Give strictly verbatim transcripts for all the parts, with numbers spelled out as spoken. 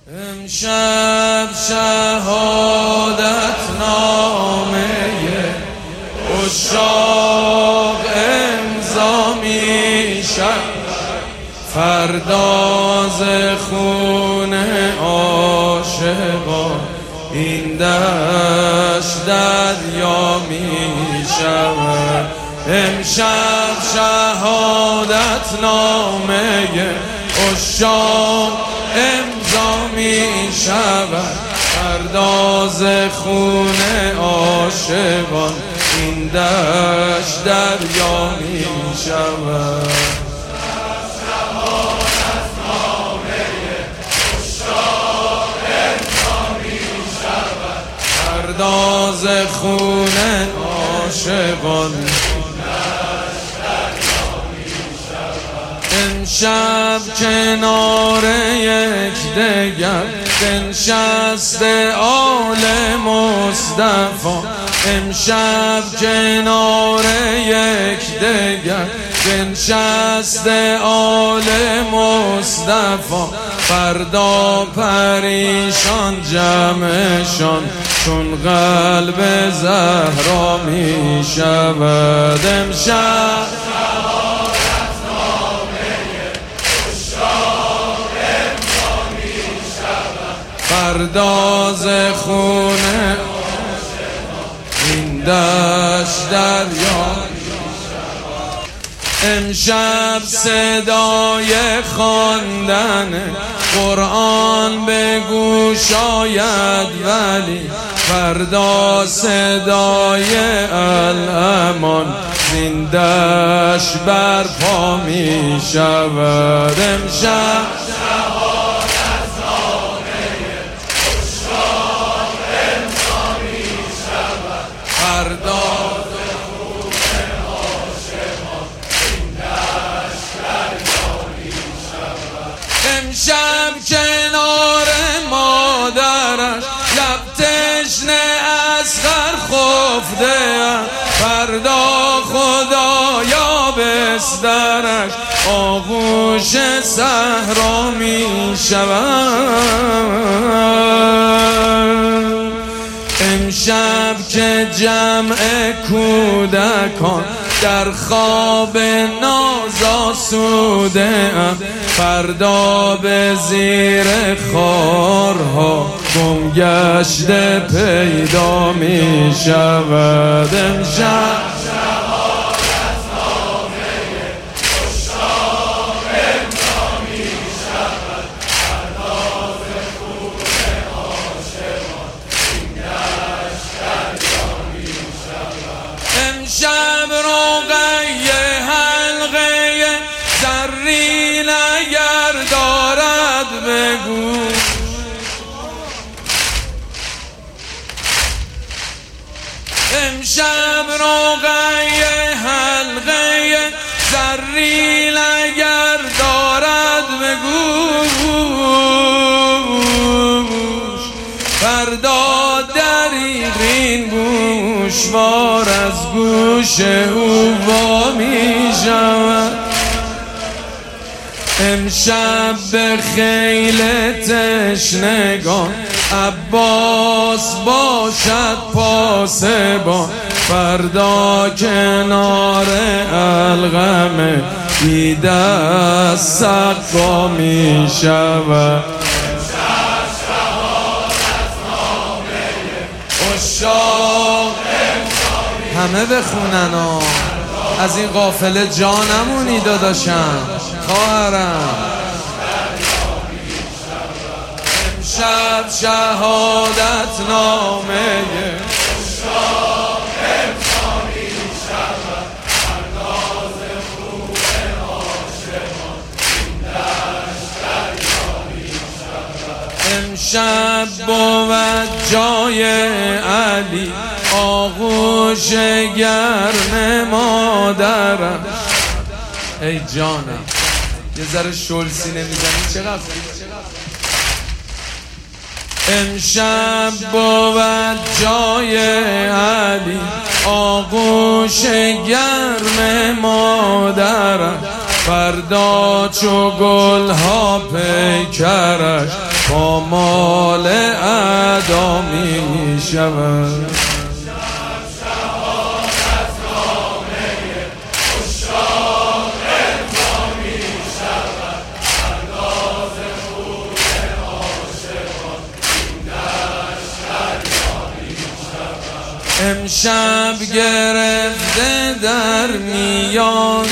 امشب شهادت نامه عشاق امضا میشد، فردا ز خون عاشقان این دشت دریا میشود. امشب شهادت نامه عشاق امضا میشود، فردا ز خون عاشقان این دشت دریا میشود. فردا ز خون عاشقان امشب کنار یکدیگر بنشسته آل مصطفی، امشب کنار یکدیگر بنشسته آل مصطفی، فردا پریشان جمعشان چون قلب زهرا می شود. امشب فردا ز خون این دشت دریا. امشب صدای خواندن قرآن به گوش آید، ولی فردا صدای الامان زین دشت برپا می شود. امشب فردا امشب کنار مادرش لب تشنه اصغر خفته، فردا خدایا بسترش آغوش صحرا می شود. امشب که جمع کودکان در خواب ناز آسوده ام، فردا به زیر خارها گم گشته پیدا می شود. امشب امشب روغه حلقه زرین اگر دارد بگو، امشب روغه حلقه زرین اگر دارد بگو، فردا دریغین گوشوار از گوش او وا می شود. امشب به خیل تشنگان عباس باشد پاسبان، فردا کنار القمه بی دست سقا می شود. همه بخونن ها، از این قافله جا نمونی داداشم خواهرم. امشب شهادت نامه امشب بود جای علی آغوش گرم مادرم. ای جانم یه ذره شلسی نمیزنی چقدر؟ امشب بود جای علی آغوش گرم مادرم، فردا چو گل ها پیکرش پامال ادا می شود. امشب گرفته در میان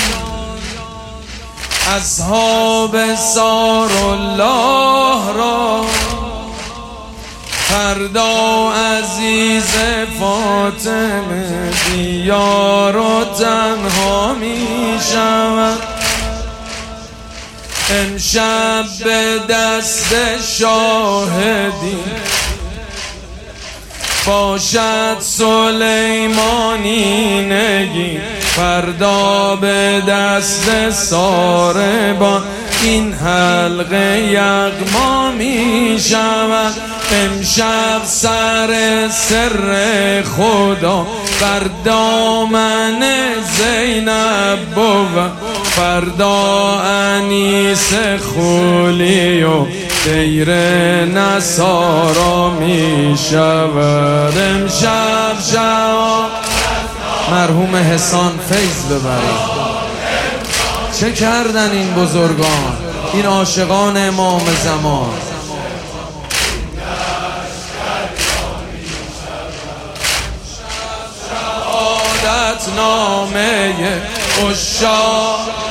اصحاب سار الله را، فردا عزیز فاطمه دیار و تنها می شود. امشب به دست شاهدی باشد سلیمانی نگین، فردا به دست ساربان این حلقه یغما می شود. امشب سر سر خدا بر دامن زینب بود، فردا انیس خولی و دیر نصارا می شود. امشب شب مرحوم حسان فیض ببرید. چه کردن این بزرگان، این عاشقان امام زمان؟ شهادت نامه عشاق